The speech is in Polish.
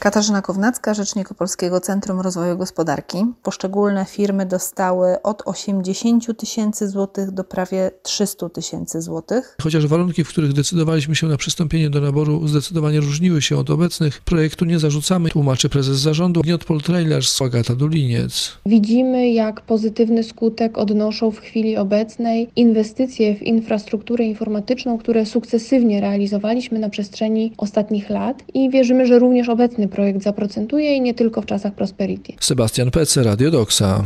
Katarzyna Kownacka, rzecznik Opolskiego Centrum Rozwoju Gospodarki. Poszczególne firmy dostały od 80 000 złotych do prawie 300 000 złotych. Chociaż warunki, w których decydowaliśmy się na przystąpienie do naboru, zdecydowanie różniły się od obecnych, projektu nie zarzucamy, tłumaczy prezes zarządu Gniotpol Trailers Agata Duliniec. Widzimy, jak pozytywny skutek odnoszą w chwili obecnej inwestycje w infrastrukturę informatyczną, które sukcesywnie realizowaliśmy na przestrzeni ostatnich lat i wierzymy, że również obecny projekt zaprocentuje i nie tylko w czasach Prosperity. Sebastian Pece, Radio Doxa.